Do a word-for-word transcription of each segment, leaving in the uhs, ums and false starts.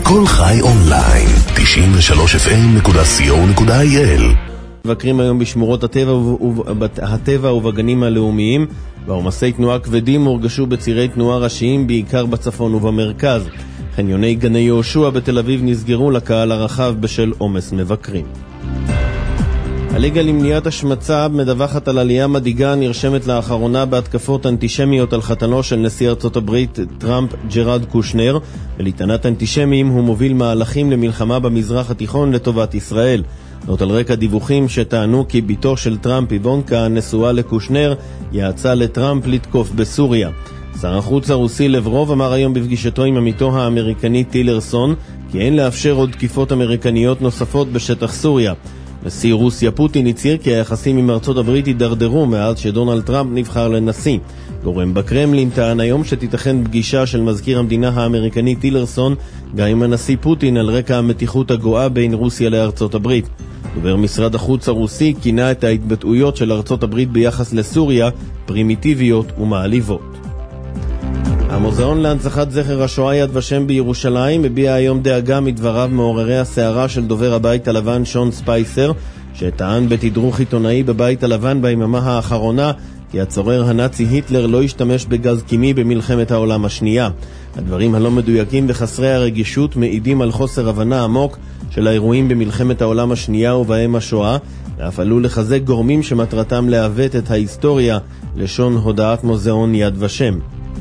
כל חי אונליין, תשעים ושלוש אף אם נקודה סי או נקודה איי אל. מבקרים היום בשמורות הטבע, הטבע ובגנים הלאומיים, ועומסי תנועה כבדים הורגשו בצירי תנועה ראשיים, בעיקר בצפון ובמרכז. חניוני גני יהושע בתל אביב נסגרו לקהל הרחב בשל עומס מבקרים. הליגה למניעת השמצה מדווחת על עלייה מדאיגה נרשמת לאחרונה בהתקפות אנטישמיות על חתנו של נשיא ארצות הברית טראמפ ג'רד קושנר. ולטענת אנטישמים הוא מוביל מהלכים למלחמה במזרח התיכון לטובת ישראל. זאת על רקע דיווחים שטענו כי ביתו של טראמפ איוונקה נשואה לקושנר יעצה לטראמפ לתקוף בסוריה. שר החוץ הרוסי לברוב אמר היום בפגישתו עם עמיתו האמריקני טילרסון כי אין לאפשר עוד תקיפות אמריקניות נוספות בשטח סוריה. נשיא רוסיה פוטין הצהיר כי היחסים עם ארצות הברית יידרדרו מאז שדונלד טראמפ נבחר לנשיא. גורם בקרמלין טען היום שתיתכן פגישה של מזכיר המדינה האמריקני טילרסון גם עם הנשיא פוטין על רקע המתיחות הגואה בין רוסיה לארצות הברית. דובר משרד החוץ הרוסי כינה את ההתבטאויות של ארצות הברית ביחס לסוריה פרימיטיביות ומעליבות. המוזיאון להנצחת זכר השואה יד ושם בירושלים הביע היום דאגה מדבריו מעוררי הסערה של דובר הבית הלבן שון ספייסר, שטען בתדרוך עיתונאי בבית הלבן ביממה האחרונה כי הצורר הנאצי היטלר לא השתמש בגז קימי במלחמת העולם השנייה. הדברים הלא מדויקים וחסרי הרגישות מעידים על חוסר הבנה עמוק של האירועים במלחמת העולם השנייה ובהם השואה, ואף עלו לחזק גורמים שמטרתם לעוות את ההיסטוריה, לשון הודעת מוזיאון יד ושם.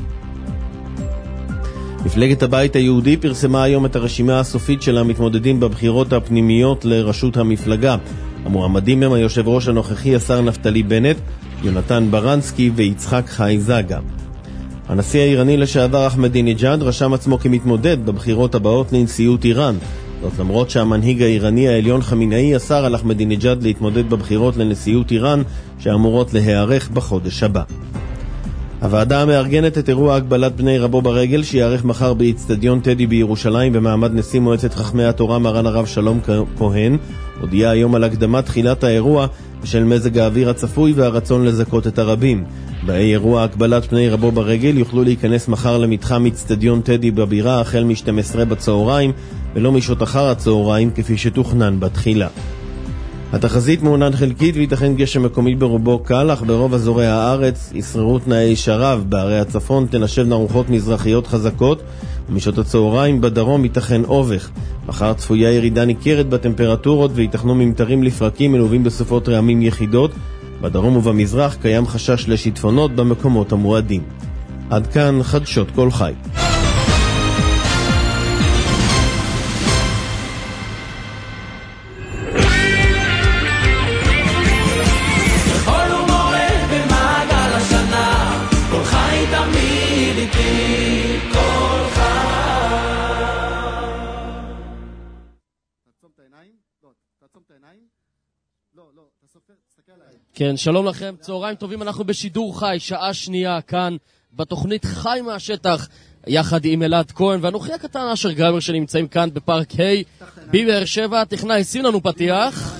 מפלגת הבית היהודי פרסמה היום את הרשימה הסופית של המתמודדים בבחירות הפנימיות לראשות המפלגה. המועמדים הם היושב ראש הנוכחי השר נפתלי בנט, יונתן ברנסקי ויצחק חייזגה. הנשיא האיראני לשעבר אחמדינג'אד רשם עצמו כמתמודד בבחירות הבאות לנשיאות איראן. זאת למרות שהמנהיג האיראני העליון חמינאי אסר על אחמדינג'אד להתמודד בבחירות לנשיאות איראן שאמורות להיערך בחודש הבא. הוועדה המארגנת את אירוע הגבלת בני רבו ברגל שיערך מחר באצטדיון טדי בירושלים במעמד נשיא מועצת חכמי התורה מרן הרב שלום כהן הודיעה היום על הקדמת תחילת האירוע בשל מזג האוויר הצפוי והרצון לזכות את הרבים. באי אירוע הגבלת בני רבו ברגל יוכלו להיכנס מחר למתחם אצטדיון טדי בבירה החל מ-שתים עשרה בצהריים ולא משעות אחר הצהריים כפי שתוכנן בתחילה. התחזית מעונן חלקית ויתכן גשם מקומי ברובו קל, אך ברוב אזורי הארץ ישררו תנאי שרב. בערי הצפון תנשבנה רוחות מזרחיות חזקות, ומשעות הצהריים בדרום ייתכן אובך. מחר צפויה ירידה ניכרת בטמפרטורות ויתכנו ממטרים לפרקים מלווים בסופות רעמים יחידות. בדרום ובמזרח קיים חשש לשיטפונות במקומות המועדים. עד כאן חדשות כל חי. כן, שלום לכם, צהריים טובים, אנחנו בשידור חי, שעה שנייה כאן בתוכנית חי מהשטח, יחד עם אלעד כהן ואנוכי הקטן אשר גלבר שנמצאים כאן בפארק היי בבאר שבע. טכנאי, שים לנו פתיח.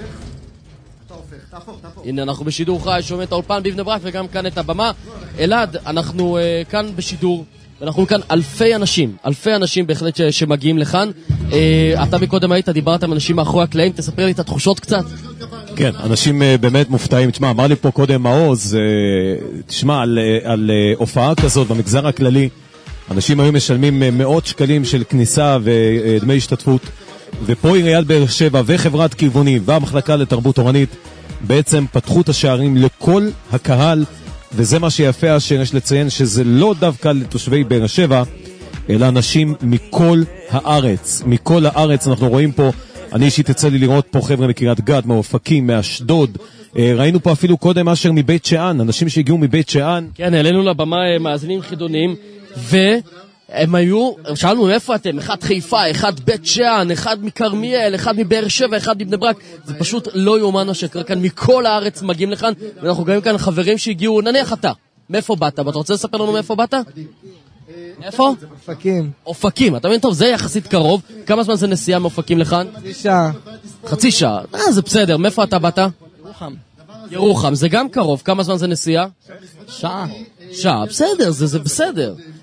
הנה אנחנו בשידור חי, שומע את האולפן בבני ברק וגם כאן את הבמה. אלעד, אנחנו uh, כאן בשידור ואנחנו כאן אלפי אנשים, אלפי אנשים בהחלט ש- שמגיעים לכאן. uh, אתה מקודם היית, דיברת עם אנשים מאחורי הקלעים, תספר לי את התחושות קצת. כן, אנשים uh, באמת מופתעים. תשמע, אמר לי פה קודם מעוז, uh, תשמע, על, uh, על uh, הופעה כזאת במגזר הכללי, אנשים היו משלמים uh, מאות שקלים של כניסה ודמי uh, השתתפות, ופה עיריית באר שבע וחברת כיוונים והמחלקה לתרבות תורנית בעצם פתחו את השערים לכל הקהל, וזה מה שיפה שיש לציין, שזה לא דווקא לתושבי באר שבע, אלא אנשים מכל הארץ. מכל הארץ אנחנו רואים פה, אני אישית יצא לי לראות פה חבר'ה מקריית גת, מאופקים, מאשדוד, ראינו פה אפילו קודם אשר מבית שאן, אנשים שהגיעו מבית שאן. כן, העלינו לבמה מאזינים חידונים, והם היו, שאלנו איפה אתם, אחד חיפה, אחד בית שאן, אחד מקרמיאל, אחד מבאר שבע, אחד מבני ברק, זה פשוט לא יאומן מה שקרה כאן, מכל הארץ מגיעים לכאן, ואנחנו גם כאן חברים שהגיעו, נניח אתה, מאיפה באת? אתה רוצה לספר לנו מאיפה באת? איפה? אופקים. אופקים, אתה מבין טוב, זה יחסית קרוב, כמה זמן זה נסיעה מאופקים לכאן? חצי שעה. חצי שעה, אה, זה בסדר, מאיפה אתה באת? ירוחם. ירוחם, זה גם קרוב, כמה זמן זה נסיעה? שעה. שעה, בסדר, זה, זה בסדר.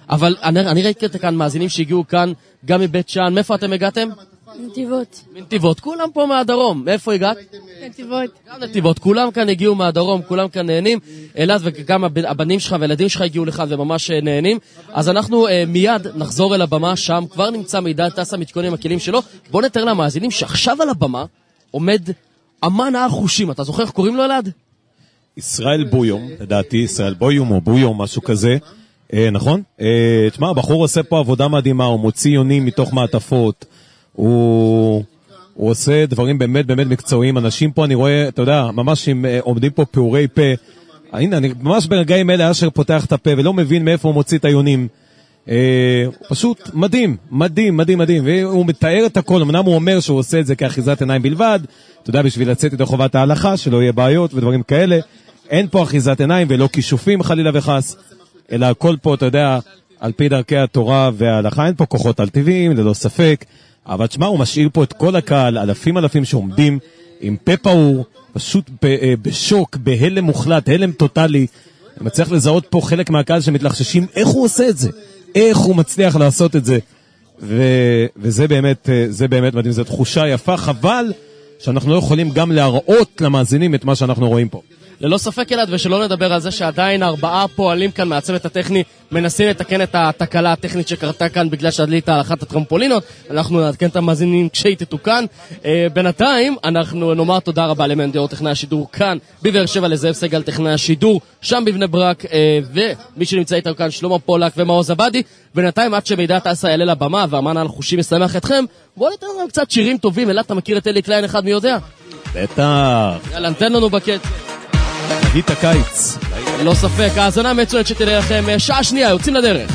אבל אני, אני ראיתי כאן מאזינים שהגיעו כאן גם מבית שאן. מאיפה אתם הגעתם? נתיבות. מנתיבות, כולם פה מהדרום. מאיפה הגעת? נתיבות. גם נתיבות, כולם כאן הגיעו מהדרום, כולם כאן נהנים. אלעד וגם הבנים שלך והילדים שלך הגיעו לכאן וממש נהנים. אז אנחנו אה, מיד נחזור אל הבמה, שם כבר נמצא מידע טסה מתכונן עם הכלים שלו. בוא נתאר למאזינים שעכשיו על הבמה עומד אמן החושים. אתה זוכר איך קוראים לו, אלעד? ישראל בויום, לדעתי, ישראל בויום או בויום, משהו כזה. אה, נכון? אה, תשמע, הבחור עושה פה עבודה מדהימה, הוא מוציא יונים מתוך מעטפות, הוא, הוא עושה דברים באמת באמת מקצועיים. אנשים פה, אני רואה, אתה יודע, ממש הם עומדים פה פעורי פה. הנה, אני ממש ברגעים אלה, אשר פותח את הפה ולא מבין מאיפה הוא מוציא את היונים. אה, פשוט מדהים, מדהים, מדהים, מדהים. והוא מתאר את הכל, אמנם הוא אומר שהוא עושה את זה כאחיזת עיניים בלבד, אתה יודע, בשביל לצאת את חובת ההלכה, שלא יהיה בעיות ודברים כאלה. אין פה אחיזת עיניים ולא כישופים חלילה וחס, אלא הכל פה, אתה יודע, על פי דרכי התורה וההלכה. אין פה כוחות על טבעיים, ללא ספק. אבל תשמע, הוא משאיר פה את כל הקהל, אלפים אלפים שעומדים עם פה פעור, פשוט ב- בשוק, בהלם מוחלט, הלם טוטלי. אני מצליח לזהות פה חלק מהקהל שמתלחששים, איך הוא עושה את זה? איך הוא מצליח לעשות את זה? ו- וזה באמת, זה באמת מדהים, זו תחושה יפה, חבל שאנחנו לא יכולים גם להראות למאזינים את מה שאנחנו רואים פה. ללא ספק, אלעד, ושלא נדבר על זה שעדיין ארבעה פועלים כאן מהצוות הטכני מנסים לתקן את התקלה הטכנית שקרתה כאן בגלל שהדלית על אחת הטרמפולינות. אנחנו נעדכן את המאזינים כשהיא תתוקן. אה, בינתיים אנחנו נאמר תודה רבה למאן דאור טכנאי השידור כאן בבאר שבע, לזאב סגל טכנאי השידור שם בבני ברק, אה, ומי שנמצא איתנו כאן שלמה פולק ומעוז עבדי. בינתיים עד שמידע טסה יעלה לבמה והמן על חושים משמח אתכם, בואו ניתן לנו קצת שירים טובים. אלעד, אתה מכיר את אלי קליין אחד מי יודע? בטח. יאללה, נתן לנו בקט. נגיד את הקיץ. לא ספק, האזנה מצוינת שתראה לכם. שעה שנייה, יוצאים לדרך.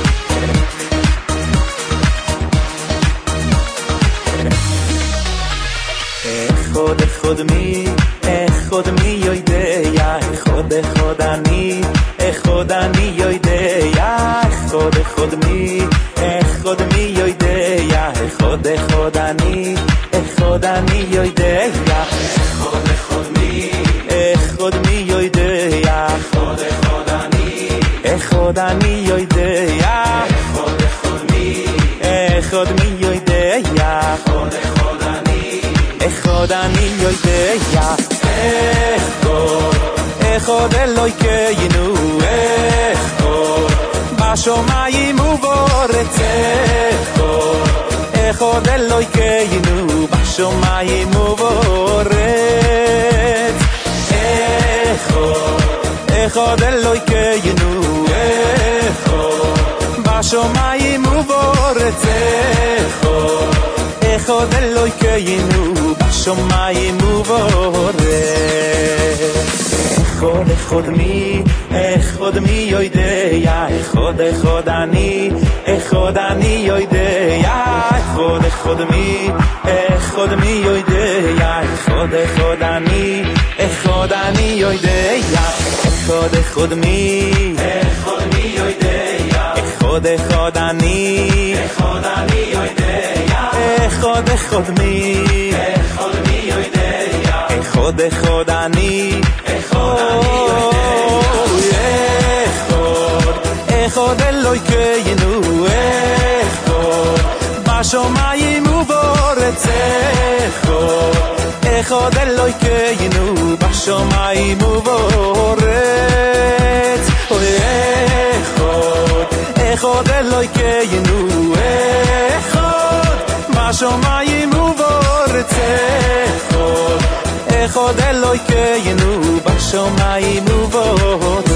אחד אחד מי, אחד מי יודע, אחד אחד אני, אחד אני יודע, אחד אחד מי, אחד מי יודע, אחד אחד אני, אחד אני יודע, אחד אחד מי, אחד מי יודע, אחד אחד אני, אחד אני יודע, אחד אחד מי, אחד מי יודע, אחד אחד אני, אחד אני יודע, אחד אלוהינו, אחד בשמיים ובארץ, אחד אלוהינו בשמיים ובארץ, אחד אלוהינו, אחד בשמיים ובארץ, אחד אלוהינו בשמיים ובארץ, אחד אחד מי, אחד מי יודע, אחד אחד אני, אחד אני יודע, אחד אחד מי, אחד מי יודע, אחד אחד אני, אחד אני יודע, אחד אחד מי, אחד מי יודע, אחד אחד אני, אחד אני יודע, אחד אחד מי, אחד מי יודע, אחד אחד אני, אחד אני יודע, אחד אלוהינו, אחד בשמיים ובארץ, אחד אלוהינו בשמיים ובארץ, אחד אלוהינו, אחד בשמיים ובארץ, אחד אלוהינו בשמיים ובארץ.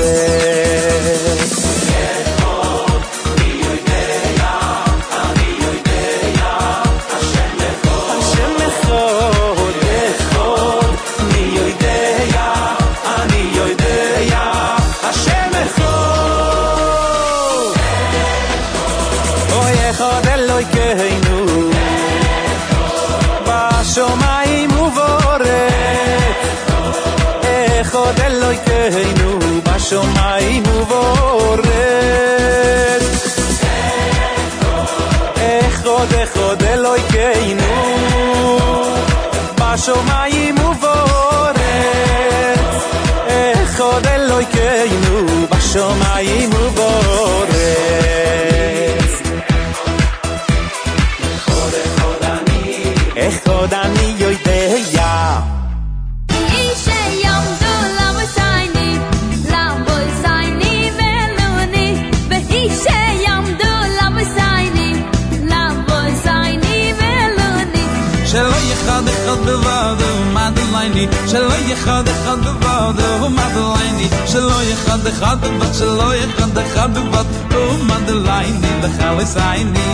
בשמיים ובארץ, אחד אלוהינו בשמיים ובארץ, אחד אחד אלוהינו בשמיים ובארץ, אחד אלוהינו בשמיים ובארץ. echod ani yodeya Ishe yamdu lamosaini lamosaini veluni Ishe yamdu lamosaini lamosaini veluni Shelo yechad echad bevado Madeleine Shelo yechad echad bevado Madeleine Shelo yechad echad bevado Shelo yechad echad bevado Madeleine Lechalisaini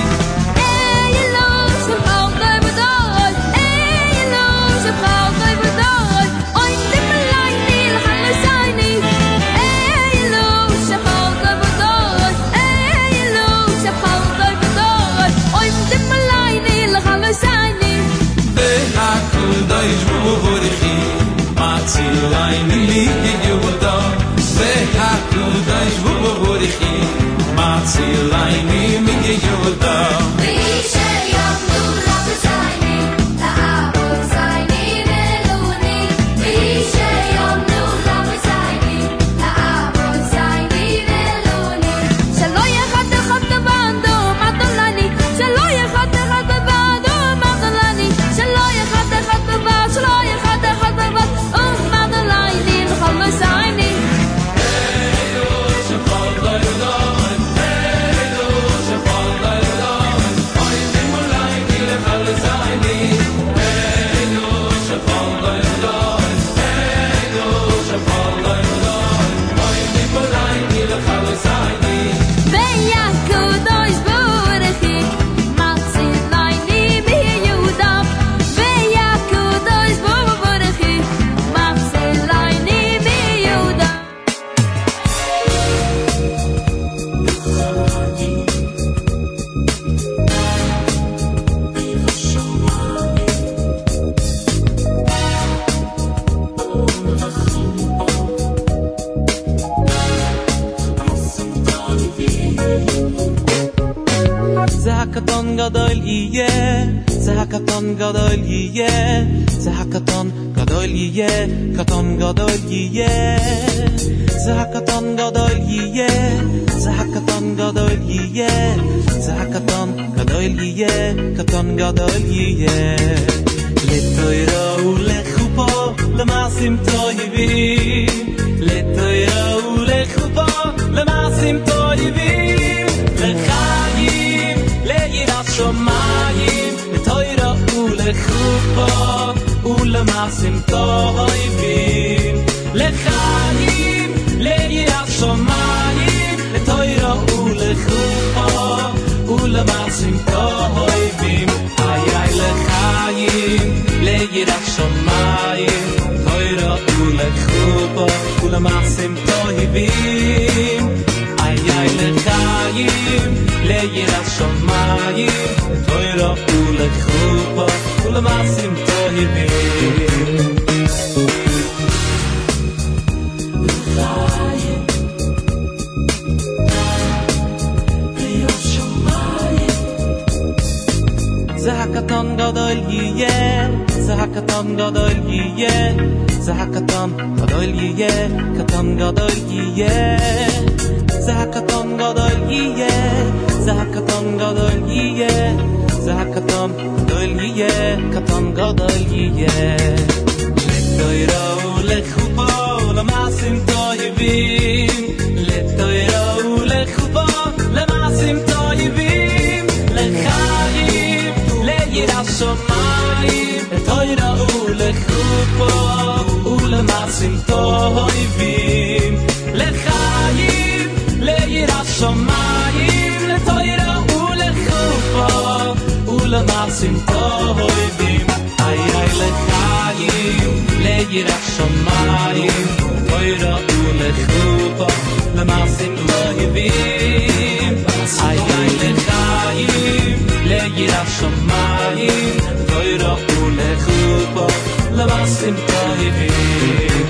Matzilayni mi yehuda ve'hakudash v'vorichi Matzilayni mi yehuda Ishe yamdu lamosaini lamosaini veluni Ishe yamdu lamosaini lamosaini veluni Shelo yechad echad bevado Madeleine Shelo yechad echad bevado Madeleine Shelo yechad echad bevado Shelo yechad echad bevado Zahakaton gadol yeh Zahakaton gadol yeh Zahakaton gadol yeh Katon gadol yeh Zahakaton gadol yeh Zahakaton gadol yeh Zahakaton gadol yeh Katon gadol yeh Letoira ulechupo Lemasim toyivim Letoira ulechupo Lemasim toyivim Lechayim Leyirat shomayim Letoira ulechupo Ulemasim toyivim Lechayim Leyirat shomayim Letoira ulechupo Ulemasim toyivim Ay ay lechayim Leyirat shomayim Toira ulechupo Ulemasim toyivim Ay ay lechayim Leyirat shomayim Toira ulechupo Ulemasim toyivim Zahakaton gadol yeh Zahakaton gadol yeh Zahakaton gadol yeh Katon gadol yeh Zahakaton gadol yeh Zahakaton gadol yeh Zahakaton gadol yeh Katon gadol yeh Letoira ulechupo Lemasim toyivim Letoira ulechupo Lemasim toyivim Lechayim Leyirat shomayim Letoira ulechupo Ulemasim toyivim Lechayim Leyirat shomayim Letoira ulechupo Ulemasim toyivim Ay ay lechayim Leyirat shomayim Letoira ulechupo Ulemasim toyivim Ay ay lechayim Leyirat shomayim Letoira ulechupo Ulemasim toyivim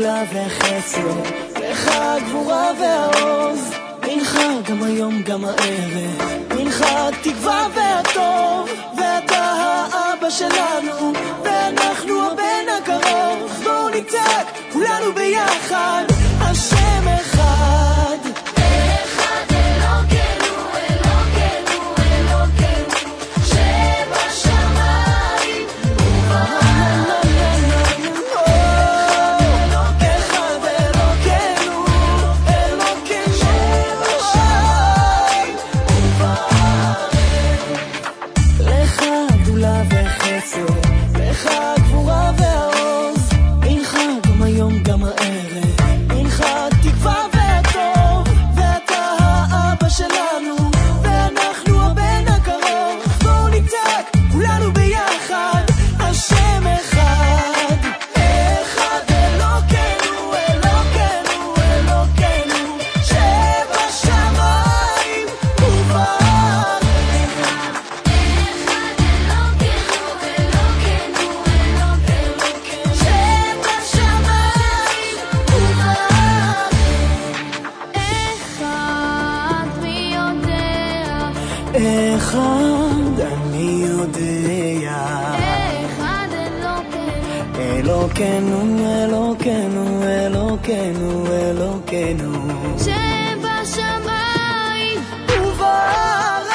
גדולה וחסד, לך הגבורה והעוז, מנחה גם היום גם הערב, מנחה תקווה והטוב, ואתה האבא שלנו, ואנחנו הבן הקרוב. בואו נצעק כולנו ביחד, השם אחד, אחד אלוקינו, אלוקינו, אלוקינו שבשמיים ובארץ. אחד אלוקינו, אלוקינו שבשמיים ובארץ. לך גדולה וחסד, לך גבורה והעוז, מנחה גם היום גם הערב, מנחה תקווה והטוב, ואתה האבא שלנו, ואנחנו הבן הקרוב. בואו נצעק כולנו ביחד, השם אחד, אחד אלוקינו, אלוקינו, אלוקינו שבשמיים ובארץ. אחד אני יודע, אחד אלוקינו, אלוקינו, אלוקינו, אלוקינו שבשמיים ובארץ.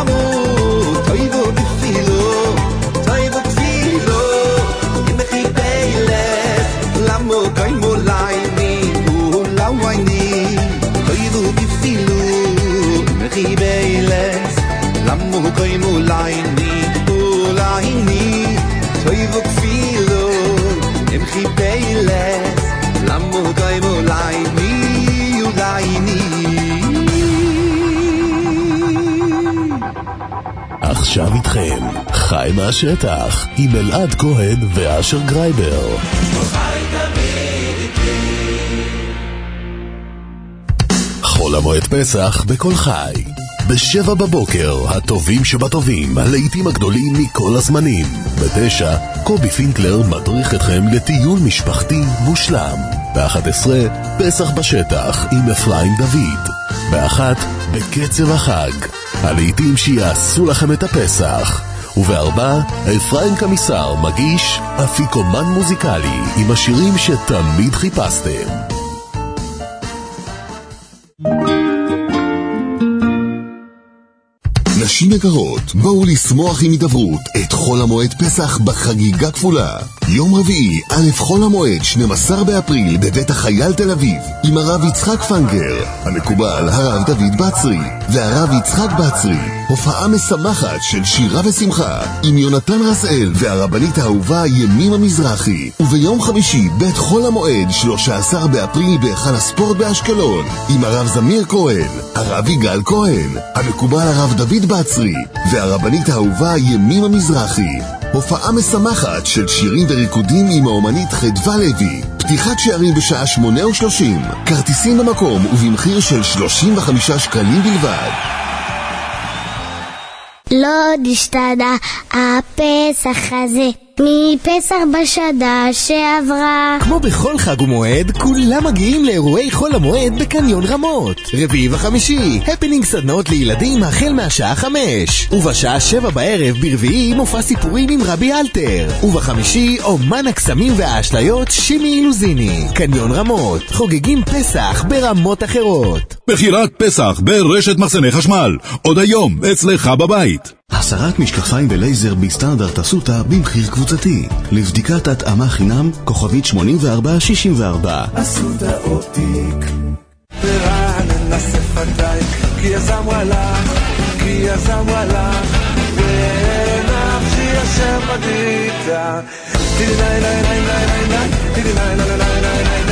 lamo toivo bifilo toivo bifilo in the khibeiles lamo kaimo laini ulawaini toivo bifilo in the khibeiles lamo kaimo laini ulaini toivo bifilo in the khibeiles lamo kaimo laini ulaini. עכשיו איתכם, חי מהשטח, עם אלעד כהן ואשר גרייבר. חול המועד פסח בכל חי. בשבע בבוקר, הטובים שבטובים, הלהיטים הגדולים מכל הזמנים. בתשע, קובי פינקלר מדריך אתכם לטיול משפחתי מושלם. באחת עשרה, פסח בשטח עם אפרים דוד. באחת, בקצב החג. הלהיטים שיעשו לכם את הפסח. ובארבע, אפרים קמיסר מגיש אפיקומן מוזיקלי עם השירים שתמיד חיפשתם. נשים יקרות, בואו לשמוח עם הידברות את חול המועד פסח בחגיגה כפולה. יום רביעי, א' חול המועד, שנים עשר באפריל, בבית החייל תל אביב, עם הרב יצחק פנגר, המקובל הרב דוד בצרי, והרב יצחק בצרי. הופעה משמחת של שירה ושמחה, עם יונתן רסאל והרבנית האהובה ימים המזרחי. וביום חמישי, בית חול המועד, שלושה עשר באפריל, בהיכל הספורט באשקלון, עם הרב זמיר כהן, הרב יגאל כהן, המקובל הרב דוד בצרי, והרבנית האהובה ימים המזרחי. הופעה משמחת של שירים וריקודים עם האומנית חדווה לוי. פתיחת שערים בשעה שמונה ושלושים. כרטיסים במקום ובמחיר של שלושים וחמישה שקלים בלבד. לא נשתנה הפסח הזה מפסח בשנה שעברה. כמו בכל חג ומועד, כולם מגיעים לאירועי חול המועד בקניון רמות. רביעי וחמישי, הפנינג סדנאות לילדים החל מהשעה חמש. ובשעה שבע בערב ברביעי מופע סיפורים עם רבי אלתר. ובחמישי, אומן הקסמים והאשליות שימי אילוזיני. קניון רמות, חוגגים פסח ברמות אחרות. בחירת פסח ברשת מחסני חשמל. עוד היום, אצלך בבית. הסרת משקפיים ולייזר בסטנדרט אסותא במחיר קבוצתי. לבדיקת התאמה חינם, כוכבית שמונים וארבע שישים וארבע. אסותא אופטיק ורענן שפתיים, כי יזם הלך, כי יזם הלך, ונפשי אשר בדיתה. טילי לי לי לי לי לי טילי לי לי לי לי לי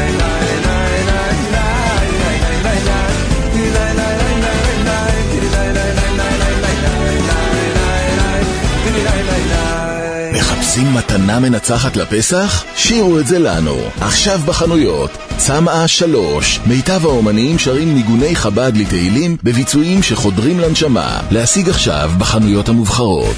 מחפשים מתנה מנצחת לפסח? שירו את זה לנו. עכשיו בחנויות. צמאה שלוש. מיטב האומנים שרים ניגוני חב"ד לתהילים בביצועים שחודרים לנשמה. להשיג עכשיו בחנויות המובחרות.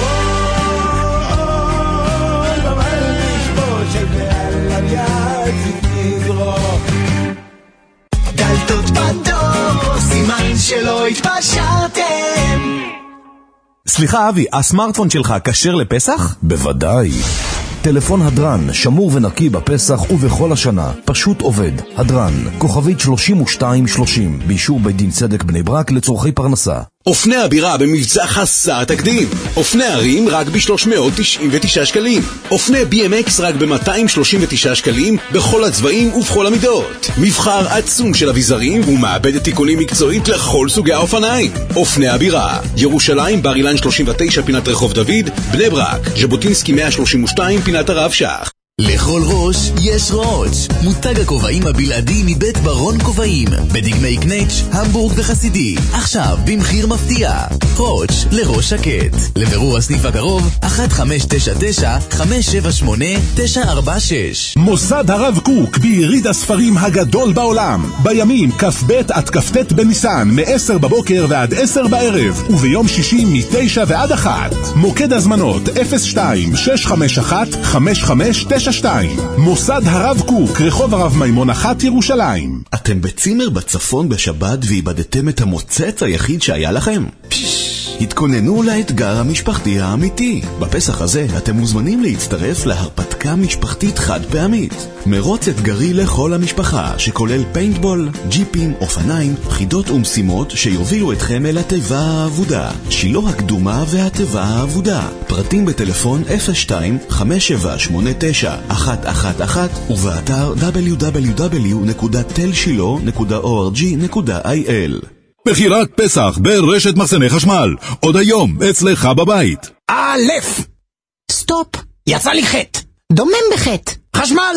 דלתות פתוח, סימן שלא התפשרתם. סליחה אבי, הסמארטפון שלך כשר לפסח? בוודאי. טלפון הדרן, שמור ונקי בפסח ובכל השנה. פשוט עובד. הדרן, כוכבית שלושים ושתיים שלושים, באישור בית דין צדק בני ברק לצורכי פרנסה. אופני הבירה במבצע חסר תקדים. אופני הרים רק ב-שלוש מאות תשעים ותשעה שקלים. אופני בי אם אקס רק ב-מאתיים שלושים ותשעה שקלים בכל הצבעים ובכל המידות. מבחר עצום של אביזרים ומעבדת תיקונים מקצועית לכל סוגי האופניים. אופני הבירה, ירושלים, בר אילן שלושים ותשע פינת רחוב דוד, בני ברק, ז'בוטינסקי מאה שלושים ושתיים פינת הרב שך. לכל ראש יש ראש. מותג הכובעים הבלעדי מבית ברון כובעים, בדגמי קנץ', המבורג וחסידי. עכשיו במחיר מפתיע. ראש לראש שקט. לבירור הסניף הקרוב אחת חמש תשע תשע חמש שבע שמונה תשע ארבע שש. מוסד הרב קוק ביריד הספרים הגדול בעולם, בימים כ"ב עד כ"ט בניסן, מ-עשר בבוקר ועד עשר בערב, וביום שישי מ-תשע ועד אחת. מוקד הזמנות אפס שתיים שש חמש אחת חמש חמש תשע שתיים. מוסד הרב קוק, רחוב הרב מימון אחת, ירושלים. אתם בצימר בצפון בשבת ואיבדתם את המוצץ היחיד שהיה לכם? פש, התכוננו לאתגר המשפחתי האמיתי. בפסח הזה אתם מוזמנים להצטרף להרפתקה משפחתית חד פעמית. מרוץ אתגרי לכל המשפחה שכולל פיינטבול, ג'יפים, אופניים, חידות ומשימות שיובילו אתכם אל התיבה האבודה, שילה הקדומה והתיבה האבודה. פרטים בטלפון אפס שתיים חמש שבע שמונה תשע אחת אחת אחת ובאתר דאבליו דאבליו דאבליו נקודה תל שילו נקודה או אר ג'י נקודה איי אל. בחירת פסח ברשת מחסני חשמל, עוד היום אצלך בבית. א' סטופ, יצא לי חטא, דומם בחטא, חשמל.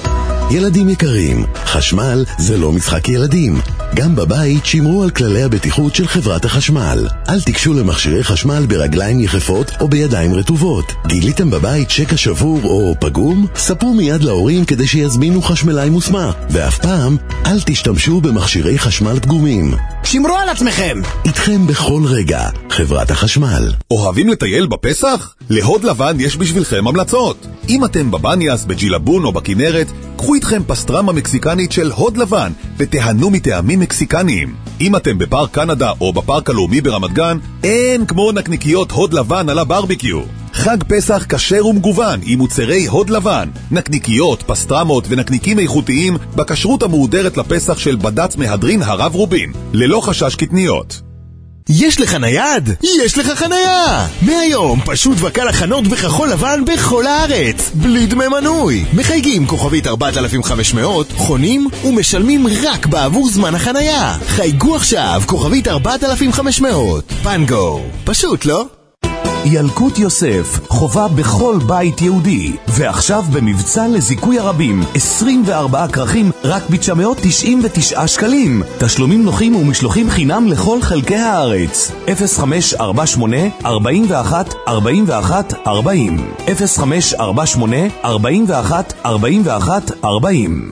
ילדים יקרים, חשמל זה לא משחק ילדים. גם בבית שמרו על כללי הבטיחות של חברת החשמל. אל תיגשו למכשירי חשמל ברגליים יחפות או בידיים רטובות. גיליתם בבית שקע שבור או פגום? ספרו מיד להורים כדי שיזמינו חשמלאי מוסמך. ואף פעם אל תשתמשו במכשירי חשמל פגומים. שמרו על עצמכם. איתכם בכל רגע, חברת החשמל. אוהבים לטייל בפסח? להוד לבן יש בשבילכם המלצות. אם אתם בבניאס, בג'ילבון או בכנרת, קחו איתכם פסטרמה מקסיקנית של הוד לבן ותהנו מטעמים מקסיקניים. אם אתם בפארק קנדה או בפארק הלאומי ברמת גן, אין כמו נקניקיות הוד לבן על הברביקיו. חג פסח כשר ומגוון עם מוצרי הוד לבן, נקניקיות, פסטרמות ונקניקים איכותיים בכשרות המהודרת לפסח של בד"ץ מהדרין הרב רובין, ללא חשש קטניות. יש לך נייד? יש לך חנייה! מהיום פשוט וקל הכנות בכחול לבן בכל הארץ, בלי דמי מנוי. מחייגים כוכבית ארבעת אלפים וחמש מאות, חונים ומשלמים רק בעבור זמן החנייה. חייגו עכשיו כוכבית ארבעת אלפים וחמש מאות. פנגו, פשוט לא? ילקוט יוסף, חובה בכל בית יהודי, ועכשיו במבצע לזיכוי הרבים, עשרים וארבעה כרכים רק ב-תשע מאות תשעים ותשעה שקלים. תשלומים נוחים ומשלוחים חינם לכל חלקי הארץ. אפס חמש ארבע שמונה ארבעים ואחת ארבעים ואחת ארבעים אפס חמש ארבע שמונה ארבעים ואחת ארבעים ואחת ארבעים.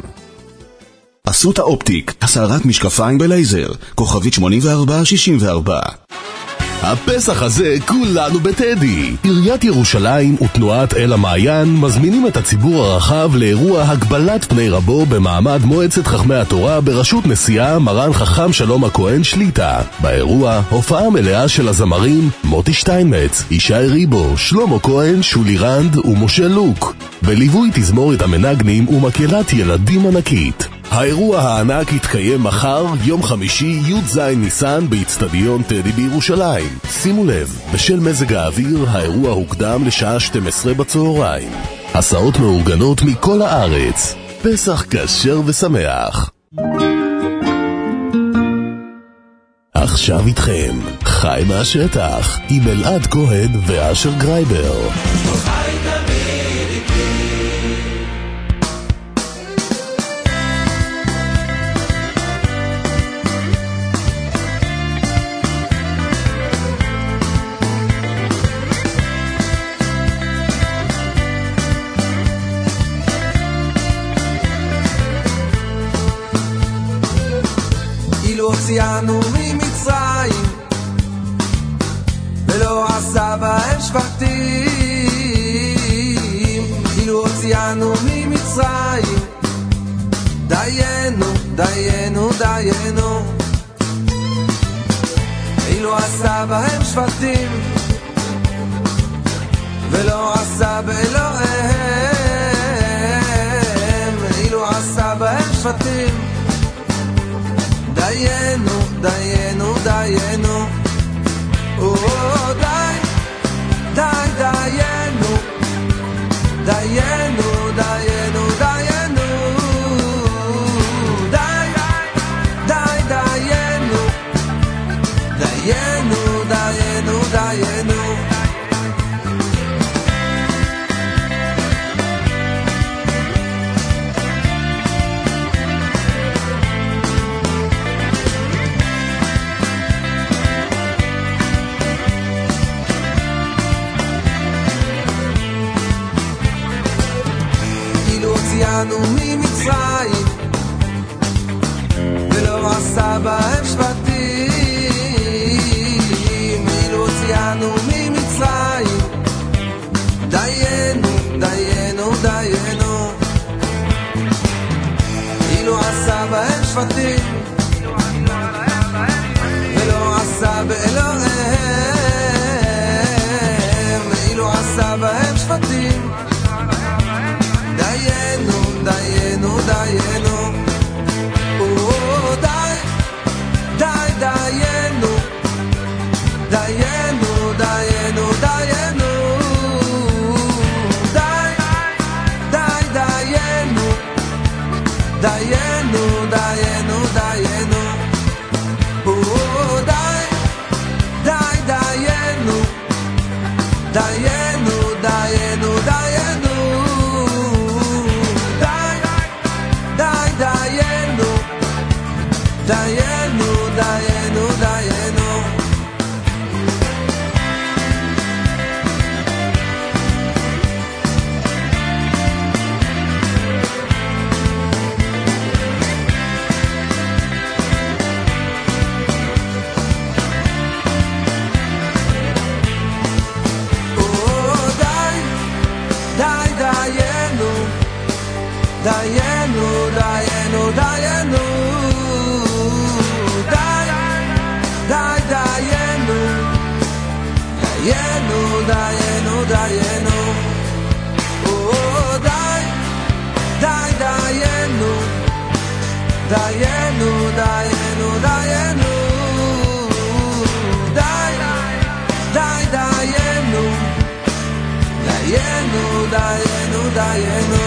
אסותא אופטיק, הסערת משקפיים בלייזר, כוכבית שמונים וארבע שישים וארבע. הפסח הזה כולנו בטדי. עיריית ירושלים ותנועת אל המעיין מזמינים את הציבור הרחב לאירוע הגבלת פני רבו במעמד מועצת חכמי התורה בראשות נשיאה מרן חכם שלום הכהן שליטה. באירוע הופעה מלאה של הזמרים מוטי שטיינמץ, ישי ריבו, שלמה כהן, שולי רנד ומשה לוק, בליווי תזמורת המנגנים ומקהלת ילדים ענקית. האירוע הענק יתקיים מחר, יום חמישי, י"ז ניסן, באצטדיון טדי בירושלים. שימו לב, בשל מזג האוויר, האירוע הוקדם לשעה שתים עשרה בצהריים. הסעות מאורגנות מכל הארץ. פסח כשר ושמח. עכשיו איתכם, חי מהשטח, עם אלעד כהן ואשר גרייבר. הוציאנו ממצרים ולא עשה בהם שבטים, כאילו הוציאנו ממצרים, דיינו, דיינו, דיינו, כאילו עשה בהם שבטים ולא עשה באלוהיהם, כאילו עשה בהם שבטים, דיינו, דיינו, דיינו, או די, די, דיינו, דיינו, דיינו, דיינו, די, די, דיינו, דיינו, דיינו, דיינו. הוציאנו ממצרים ולא עשה בהם שבטים, אילו הוציאנו ממצרים, דיינו, דיינו, דיינו, אילו עשה בהם שבטים ולא עשה באלוהיהם, דיינו, דיינו, דיינו, די, די, דיינו, דיינו, דיינו, דיינו. דיינו, דיינו, דיינו, די, די, דיינו, דיינו, דיינו, דיינו, די, די, דיינו, דיינו, דיינו, דיינו, די, די, דיינו, דיינו, דיינו, דיינו.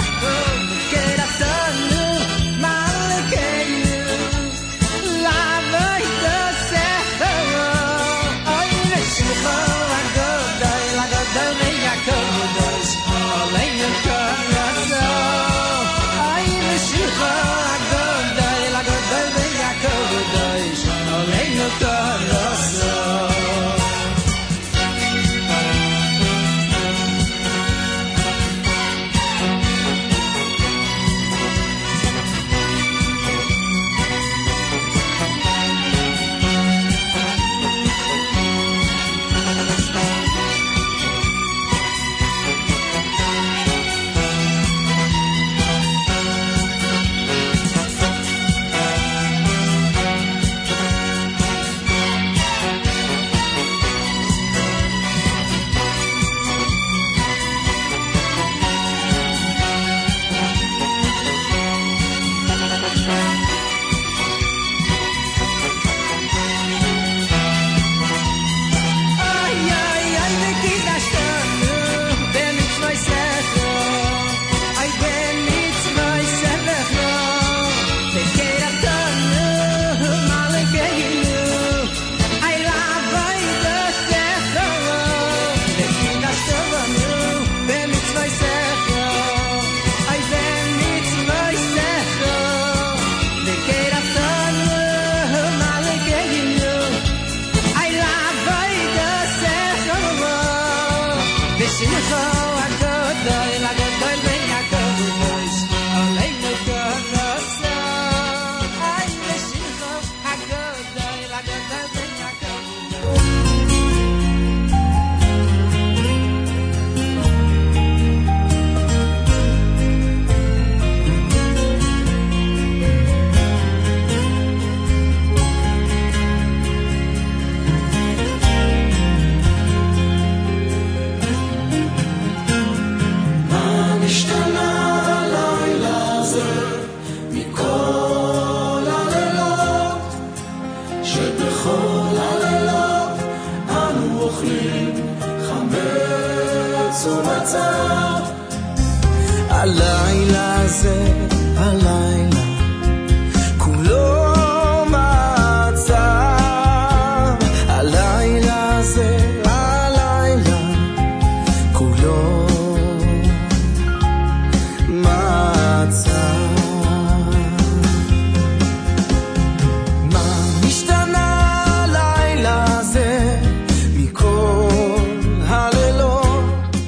Love מצאו מצב. הלילה הזה, הלילה כולו מצב. הלילה הזה, הלילה כולו מצב. מה משתנה הלילה הזה מכל הלילות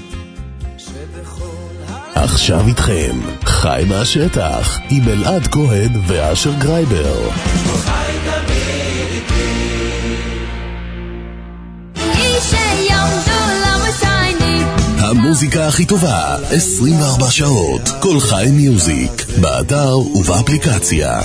שבכל עכשיו איתכם, חי מהשטח, עם אלעד כהן ואשר גרייבר. חי תמיד איתי איש יעמדו למסייני המוזיקה הכי טובה, עשרים וארבע שעות, כל חי מיוזיק, באתר ובאפליקציה.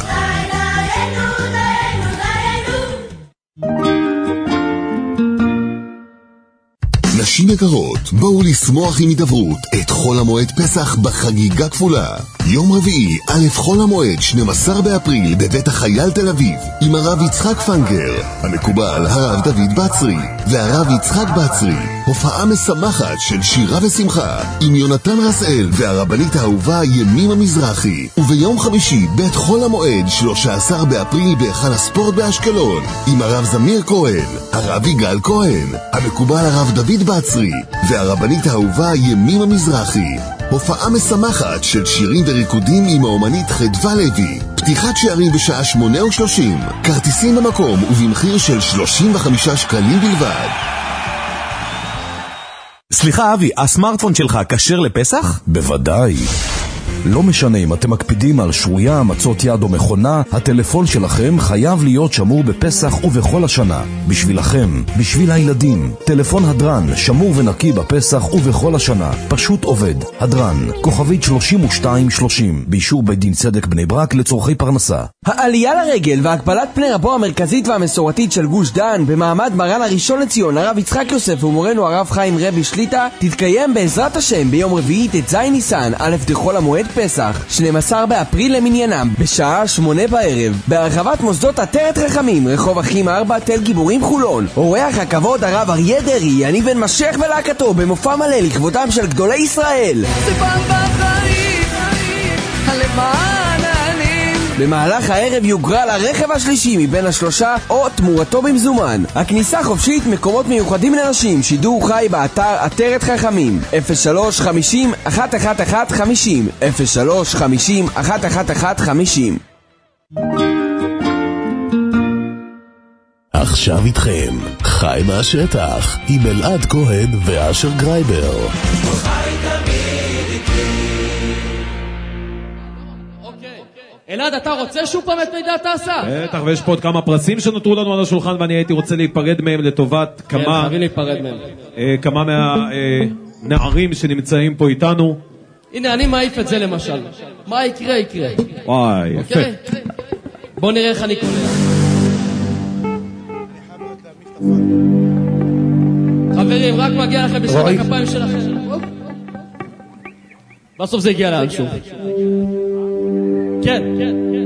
נשים יקרות, בואו לשמוח עם הידברות את חול המועד פסח בחגיגה כפולה. יום רביעי, א' חול המועד, שנים עשר באפריל, בבית החייל תל אביב, עם הרב יצחק פנקר, המקובל הרב דוד בצרי, והרב יצחק בצרי. הופעה משמחת של שירה ושמחה, עם יונתן רסאל והרבנית האהובה ימים המזרחי. וביום חמישי, בית חול המועד, שלושה עשר באפריל, בהיכל הספורט באשקלון, עם הרב זמיר כהן, הרב יגאל כהן, המקובל הרב דוד בצרי, והרבנית האהובה ימים המזרחי. הופעה משמחת של שירים וריקודים עם האומנית חדווה לוי. פתיחת שערים בשעה שמונה ושלושים. כרטיסים במקום ובמחיר של שלושים וחמישה שקלים בלבד. סליחה אבי, הסמארטפון שלך כשר לפסח? בוודאי. לא משנה אם אתם מקפידים על שרויה, מצות יד או מכונה, הטלפון שלכם חייב להיות שמור בפסח ובכל השנה. בשבילכם, בשביל הילדים. טלפון הדרן, שמור ונקי בפסח ובכל השנה. פשוט עובד. הדרן, כוכבית שלושים ושתיים שלושים, באישור בית דין צדק בני ברק לצורכי פרנסה. העלייה לרגל והקבלת פני רבו המרכזית והמסורתית של גוש דן במעמד מרן הראשון לציון הרב יצחק יוסף ומורנו הרב חיים רבי שליטה תתקיים בעזרת השם ביום רביעי ט"ז ניסן א' דחול המועד פסח שנים עשר באפריל למניינם בשעה שמונה בערב בהרחבת מוסדות עטרת רחמים רחוב אחים ארבע תל גיבורים חולון. אורח הכבוד הרב אריה דרי יניב בן משך ולהקתו במופע מלא לכבודם של גדולי ישראל. סיפן בחיים הלמען העלים. במהלך הערב יוגרל הרכב השלישי מבין השלושה או תמורתו במזומן. הכניסה חופשית, מקומות מיוחדים לנשים, שידור חי באתר עטרת חכמים אפס שלוש חמישים אחת אחת אחת חמישים אפס שלוש חמישים אחת אחת אחת חמישים. עכשיו איתכם, חי מהשטח, עם אלעד כהן ואשר גרייבר. חי תמיד איתי. אלעד, אתה רוצה שוב פעם את מידע תעשה? בטח, ויש פה עוד כמה פרסים שנותרו לנו על השולחן, ואני הייתי רוצה להיפרד מהם לטובת כמה... כן, חייבים להיפרד מהם. כמה מהנערים שנמצאים פה איתנו. הנה, אני מעיף את זה למשל. מה יקרה, יקרה. וואי, יפה. בוא נראה איך אני קונה. חברים, רק מגיע לכם בשביל הכפיים שלכם. בסוף זה הגיע לאן שוב. כן, כן, כן.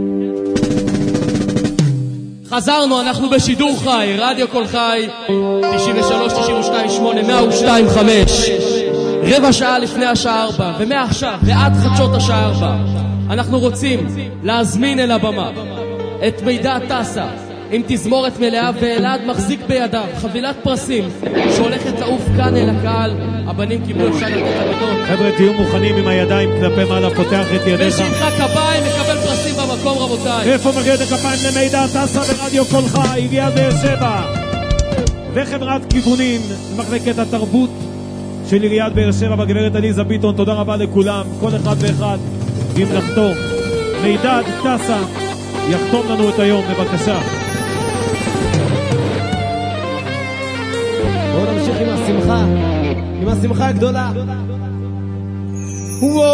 חזרנו, אנחנו בשידור חי, רדיו כל חי, תשעים ושלוש, תשעים ושתיים, שמונה, מאה ושתיים, חמש. רבע שעה לפני השעה ארבע, ומעכשיו ועד חדשות השעה ארבע, אנחנו רוצים להזמין אל הבמה את מידע טסה, עם תזמורת מלאה, ואלעד מחזיק בידיו חבילת פרסים שהולכת לעוף כאן אל הקהל. הבנים קיבלו אפשר לתת עבודות. חבר'ה, תהיו מוכנים עם הידיים כלפי מעלה, פותח את ידיך. ושימחה כפיים, מקבל פרסים במקום, רבותיי. איפה מגיע את הכפיים למידע טסה ברדיו כל חי? הגיע באר שבע וחברת כיוונים, מחלקת התרבות של עיריית באר שבע בגברת עליזה ביטון. תודה רבה לכולם, כל אחד ואחד עם לחתום. מידע טסה יחתום לנו את היום, בבקשה. בואו נמשיך עם השמחה, עם השמחה הגדולה. וואו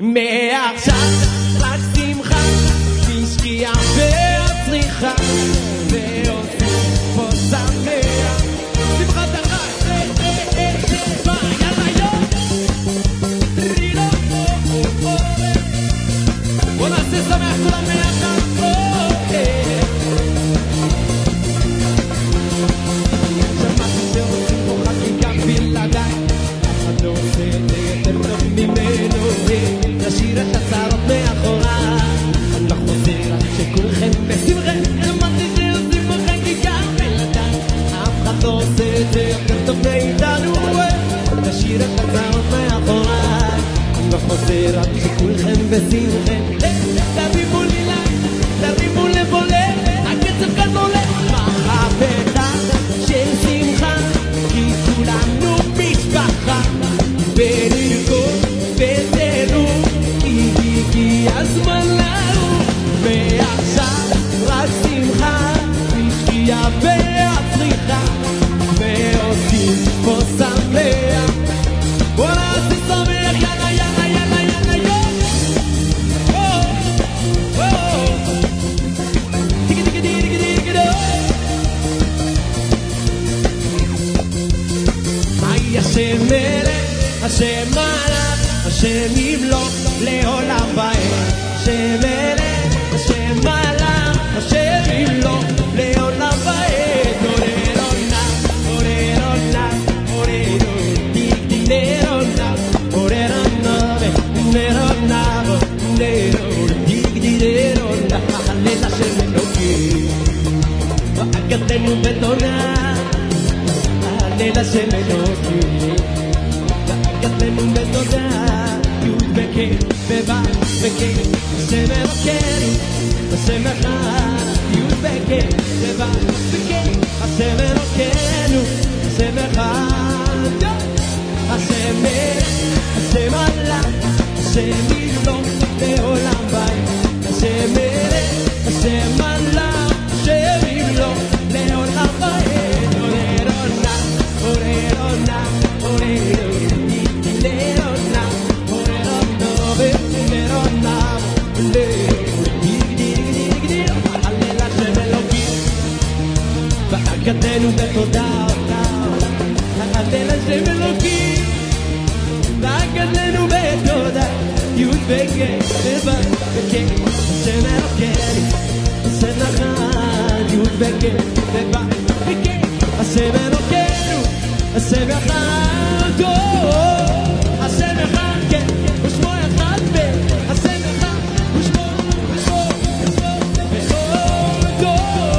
מעכשיו רק שמחה, משקיעה והצריכה, ועושים פה שמח, שמחת החג, אה אה אה אה, יאללה יום, רילו, או או, בוא נעשה שמח כולם מעכשיו, או אה. שמעתי שעושים פה חקיקה בלעדיי, אף אחד לא עושה את זה יותר טוב ממנו, נשאיר את הצערות מאחוריי, אני לא חוזר עד שכולכם בשמחה, אמרתי שעושים פה חקיקה בלעדיי, אף אחד לא עושה את זה יותר טוב מאיתנו, נשאיר את הצערות מאחוריי, אני לא חוזר עד שכולכם בשמחה, תרימו לי לייק, תרימו לב עולה, הקצב כאן עולה, מהפכה של שמחה, כי כולנו משפחה, ונרקוד ותראו, כי הגיע הזמן לנו, ועכשיו רק שמחה, משקיעה והצריכה, ועושים פה שמח, בוא נעשה שמח, יאללה יאללה יאללה יאללה יום, או או טיגי טיגי טיגי טיגי טיגי דו, היי השם מלך, השם מלך, השם ימלוך לעולם ועד, השם מלך, השם מלך, השם ימלוך לעולם ועד, אוררונה, אוררונה, אוררונה, דיגדיגדרונה, אוררונה, אוררונה, אוררונה, דיגדיגדרונה, הלל השם אלוקים, ואגדנו בתורה, הלל השם אלוקים, ואגדנו בתורה, יוד וקט ובא וקט, השם אלוקינו, השם אחד, יוד וקט ובא וקט, השם אלוקינו, השם אחד, השם מלך, השם עלה, השם ימלוך לעולם ועד, השם מלך, השם עלה, השם ימלוך לעולם ועד, אוררונה, אוררונה, אוררונה, דיגדיגדרונה, אוררונה, אוררונה, דיגדיגדיגדיגדיג, הלל השם אלוקים, ואגדנו בתודה, הלל השם אלוקים, ואגדנו בתודה, יוד וקט ובא וקט, השם אלוקינו, השם אחד, יוד וקט ובא וקט, השם אלוקינו, השם אחד, השם אחד, כן, ושמו אחד, השם אחד, ושמו, ושמו, ושמו, ושמו,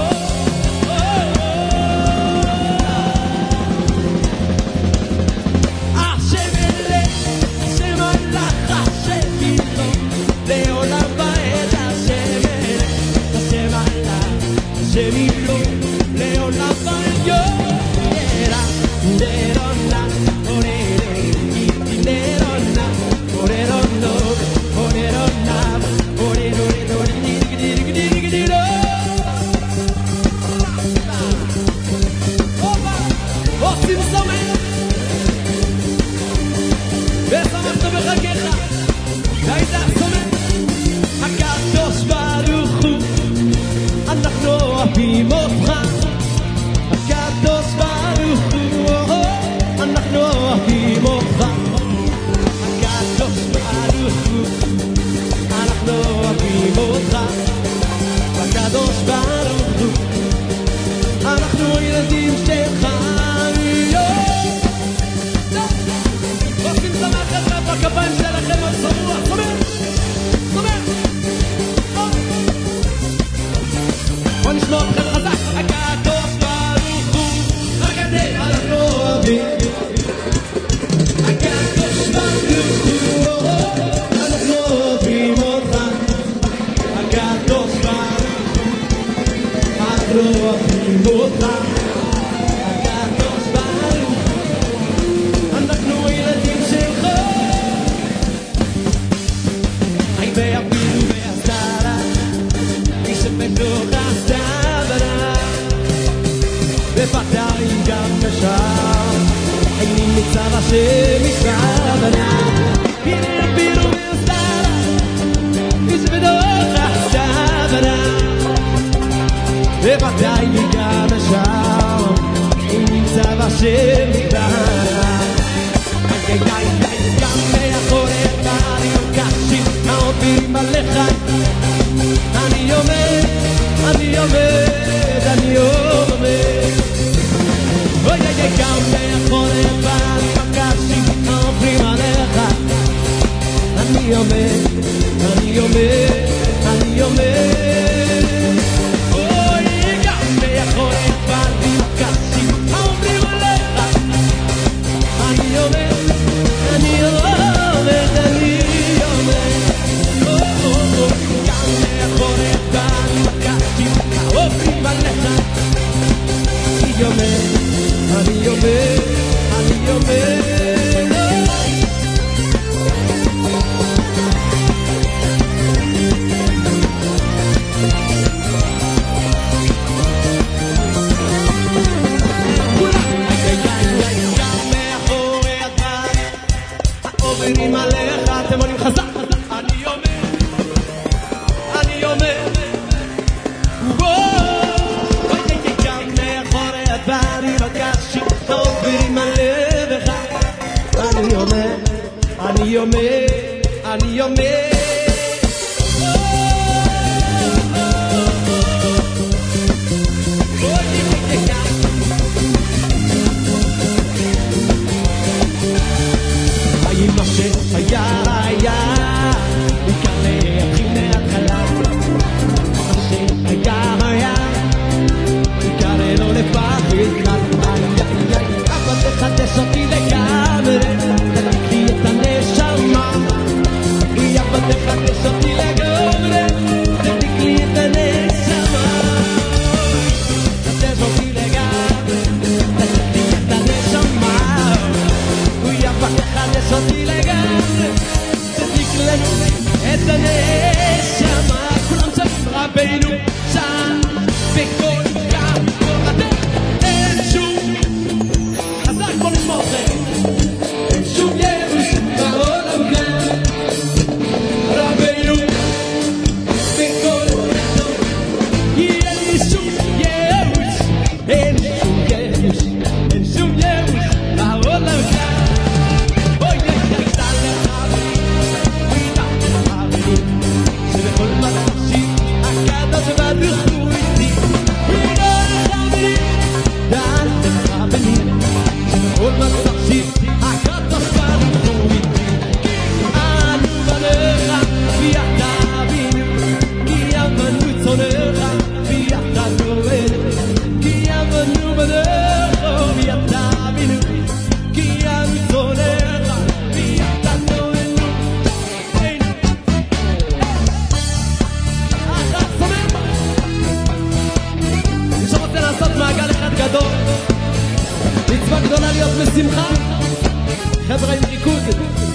השם אלה, השם הלך, השם ימלוך לעולם ועד, השם אלה, השם הלך, השם ימלוך לעולם ועד, יום, ירה, דרונה, אני אומר, אני אומר, אני אומר אוי, גם ביכולת בעלים קשים האומרים עליך אני אומר, אני אומר, אני אומר אוי, גם ביכולת בעלים קשים האומרים עליך אני אומר, אני אומר, אני אומר עוברים עליך, אתם עולים חזק, אני אומר, אני אומר, וואו, גם מאחורי הדברים הקשים, עוברים עליך, אני אומר, אני אומר, אני אומר, מה שהיה היה מכאן להתחיל מההתחלה מה שהיה היה מכאן לא לפחד אבל תחדש אותי לגמרי תדליק לי את הנשמה אבל תחדש אותי לגמרי תדליק לי את הנשמה תחדש אותי לגמרי תדליק לי את הנשמה אבל תחדש אותי לגמרי תדליק לנו את הנשמה כולם צבים רבינו שם בכל גם תורתך אין שום חזק בוא נשמע אתכם אין שום ייאוש בעולם כאן רבינו בכל גם אין לי שום ייאוש אין שום ייאוש אין שום ייאוש בעולם כאן מצווה גדולה להיות בשמחה חבר'ה עם ריקוד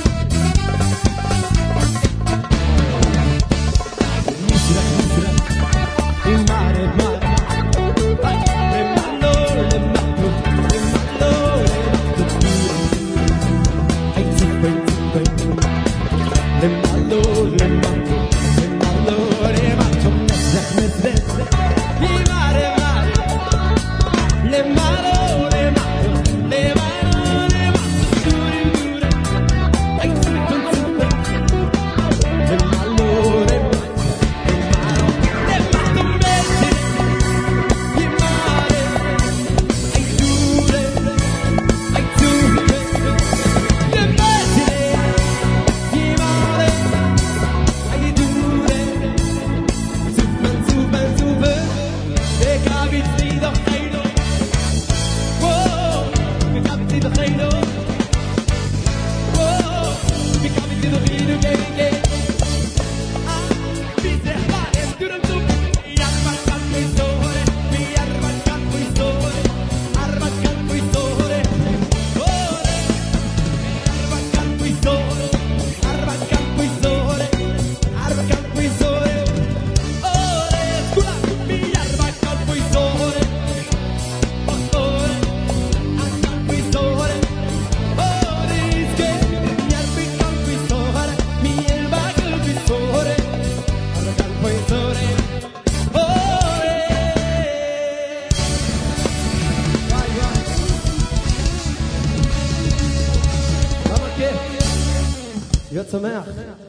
להיות שמח.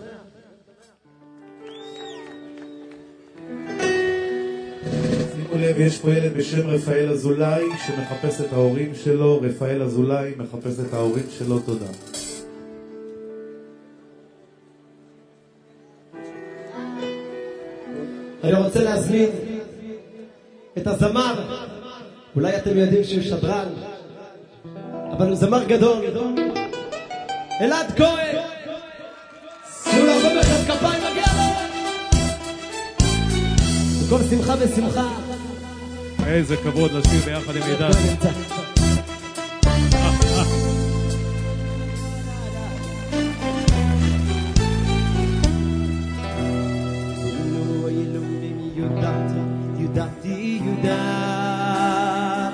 שימו לב, יש פה ילד בשם רפאל אזולאי שמחפש את ההורים שלו. רפאל אזולאי מחפש את ההורים שלו. תודה. אני רוצה להזמין את הזמר, אולי אתם יודעים שהוא שדרן, אבל הוא זמר גדול, אלעד כהן. תנו לו הרבה מחיאות כפיים, מגיע לו בכל שמחה ושמחה. איזה כבוד לשיר ביחד עם עידן. יודעתי יודעת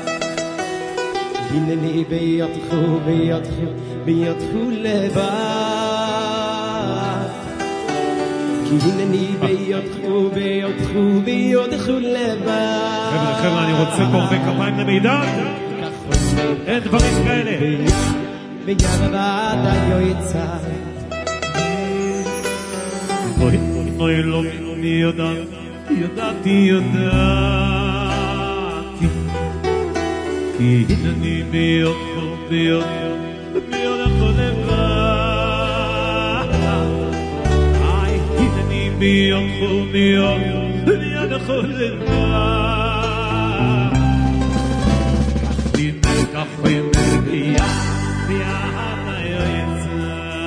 הנני בידך בידך בידך לבד כי הנני בידך בידך בידך לבד. חבר'ה, חבר'ה, אני רוצה פה הרבה כפיים למידן. אין דברים כאלה. ביד היועצה אוי אוי לא מי יודעת ידעתי ידעתי כי הנני בידך בידך בידך לבד איי הנני בידך בידך בידך לבד כך בימי ביד ביד היועצה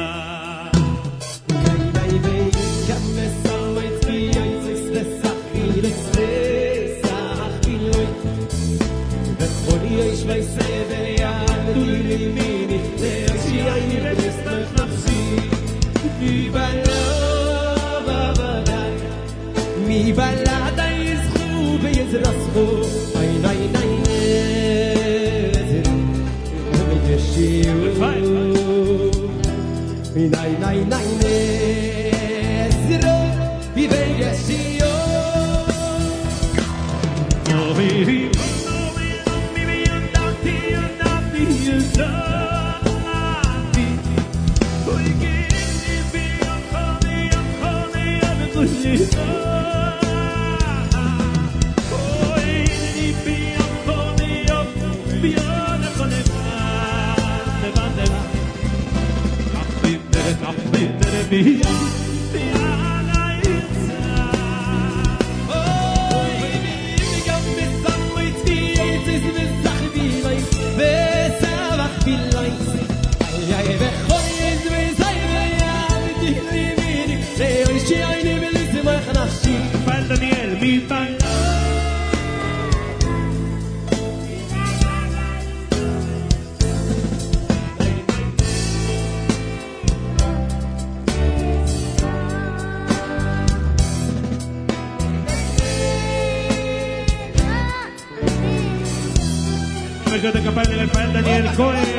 גיי ביי כאן מסלויץ ביועצס וסחילס וסחילויץ וחולי יש ויסבר יד ולימיני לאשי עיני ולסתך נפשי מבלע בבדי מבלע יזכו ויזרסכו עין עין עין Nay nay nay zero vive yesio oh baby oh baby you don't you don't you don't oh you give me your honey your honey I'm good oh you be your honey your beyond the honey the band be be Daniel, mi pan Yo te capaz de la Rafael Daniel Cohen.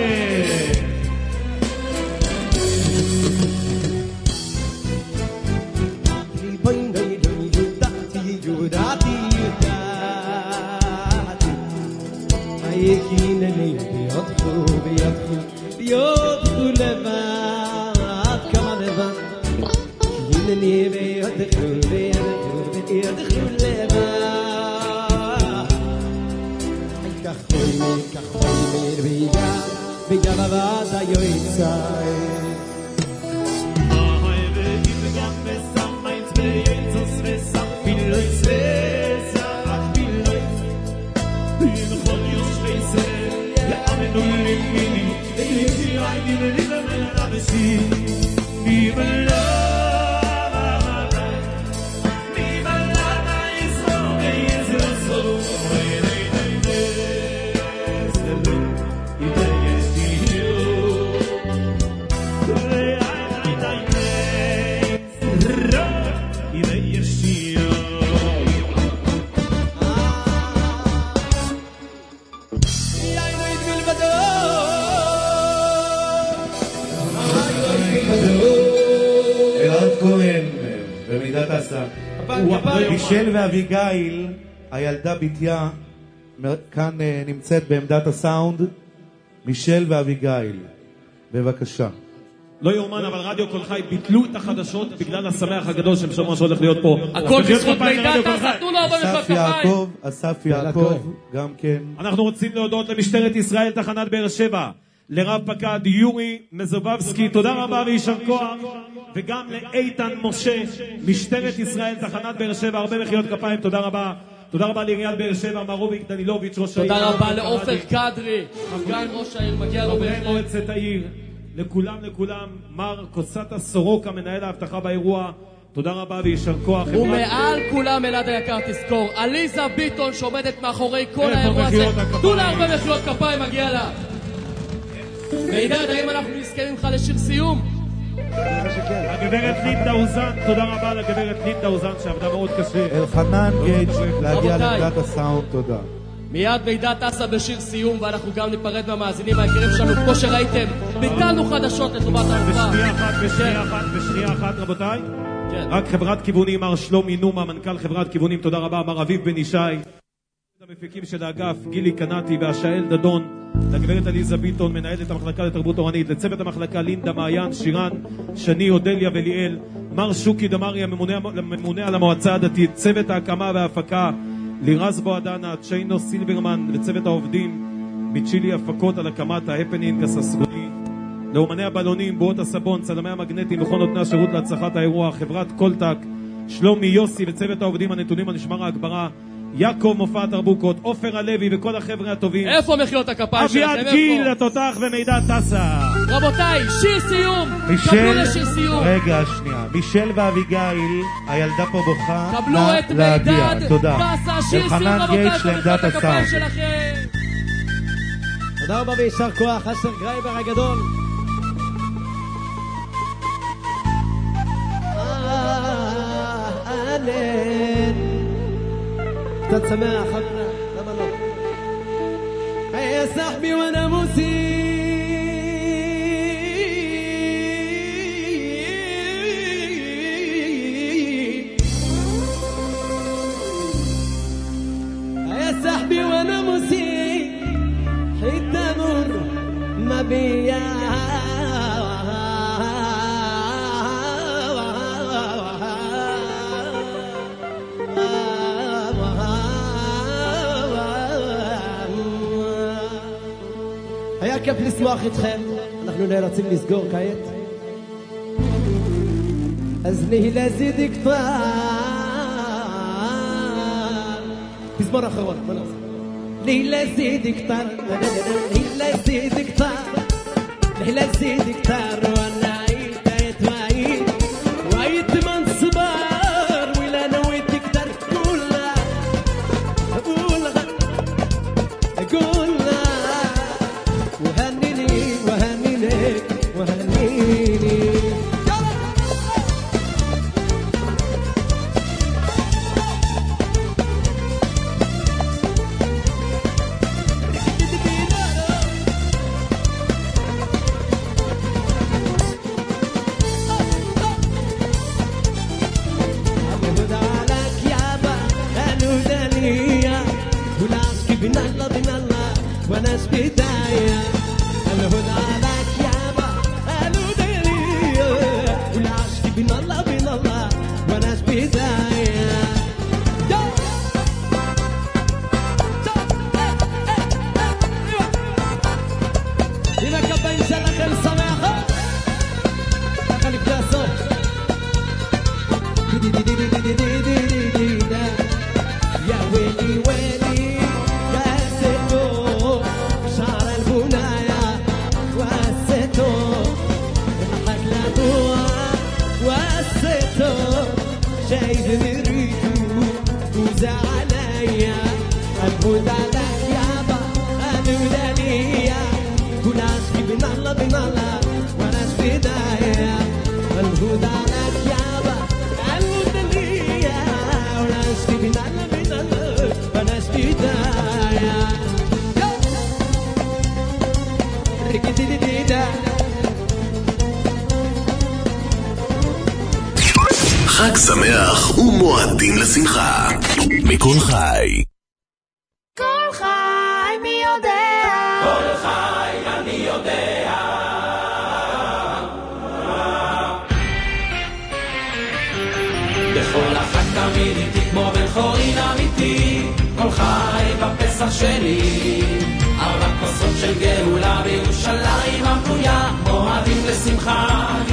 מישל ואביגיל, הילדה בתיה, כאן נמצאת בעמדת הסאונד. מישל ואביגיל, בבקשה. לא יאומן, אבל רדיו קול חי ביטלו את החדשות בגלל השמח הגדול שהם שמעו שהולך להיות פה. הכל בזכות מידע, תנו לו הרבה מחיאות כפיים. אסף יעקב, אסף יעקב, גם כן. אנחנו רוצים להודות למשטרת ישראל, תחנת באר שבע, לרב פקד יורי מזובבסקי, תודה רבה ויישר כוח, וגם לאיתן משה, משטרת ישראל, תחנת באר שבע, הרבה מחיאות כפיים, תודה רבה. תודה רבה לעיריית באר שבע, מר רוביק דנילוביץ', ראש העיר. תודה רבה לעופר קדרי, סגן ראש העיר, מגיע לו בהחלט. חברי מועצת העיר, לכולם לכולם, מר קוסטה סורוקה, מנהל האבטחה באירוע, תודה רבה ויישר כוח. ומעל כולם, אלעד היקר, תזכור, עליזה ביטון שעומדת מאחורי כל האירוע הזה, תנו לה הרבה מחיאות כפיים, מגיע לה. מידד, האם אנחנו נזכרים לך לשיר סיום? הגברת לינדה אוזן, תודה רבה לגברת לינדה אוזן שעבדה מאוד קשה. אלחנן גייג' להגיע לעמדת הסאונד, תודה. מיד מידע טסה בשיר סיום, ואנחנו גם ניפרד מהמאזינים העיקרים שלנו, כמו שראיתם, ביטלנו חדשות לטובת הארוחה. בשנייה אחת, בשנייה אחת, בשנייה אחת, רבותיי. רק חברת כיוונים, מר שלומי נומה, מנכ"ל חברת כיוונים, תודה רבה, מר אביב בן ישי, המפיקים של האגף, גילי קנטי והשאל דדון, לגברת עליזה ביטון, מנהלת המחלקה לתרבות תורנית, לצוות המחלקה לינדה מעיין, שירן, שני, אודליה וליאל, מר שוקי דמרי, הממונה, הממונה על המועצה הדתית, צוות ההקמה וההפקה, לירז בועדנה, צ'יינו סילברמן, וצוות העובדים, מצ'ילי הפקות על הקמת ההפנינג הססגוני, לאומני הבלונים, בועות הסבון, צלמי המגנטים וכל נותני השירות להצלחת האירוע, חברת קולטק, שלומי יוסי וצוות העובדים הנתונים על משמר ההגברה, יעקב מופעת ארבוקות, עופר הלוי וכל החבר'ה הטובים. איפה מחיאות הכפיים שלכם? אביעד גיל, התותח ומידע טסה. רבותיי, שיר סיום. קבלו לשיר סיום. רגע, שנייה. מישל ואביגיל, הילדה פה בוכה. קבלו את מידע טסה, שיר סיום, רבותיי, מחיאות הכפיים שלכם. תודה רבה ויישר כוח, אשר גרייבר הגדול. אהלן קצת שמח, למה לא? يا صاحبي وانا مسيء يا صاحبي وانا مسيء حتى مر ما بيا היה כיף לשמוח איתכם, אנחנו נאלצים לסגור כעת. אז לי לזיד כתר פזמון אחרון, בוא נעשה לי לזיד כתר לי לזיד כתר לי לזיד כתר وانا عيت وعيت وعيت من صبار ولا نويت كتر قولها قولها قولها وهنيني وهنينك وهنيني وناس بداية الهدى لك يابا الهدى والعشق بين الله بين الله وناس بداية إذا كبا إنسان خير الصماخة خليك جاسو دي دي دي دي دي دي دي دي دي يا ويلي ويلي شايفني ريتو وزع عليا الهدى لك يابا الهدى ليا كل عشقي بين الله بين الله وناس بداية الهدى لك يابا الهدى ليا وناسي بين الله بين الله وناس بداية ركدي دي دي دا חג שמח ומועדים לשמחה מכל חי. כל חי מי יודע, כל חי אני יודע. בכל החג תמיד איתי כמו בן חורין אמיתי, כל חי בפסח שלי, ארבע כוס חצות של גאולה בירושלים הבנויה, מועדים לשמחה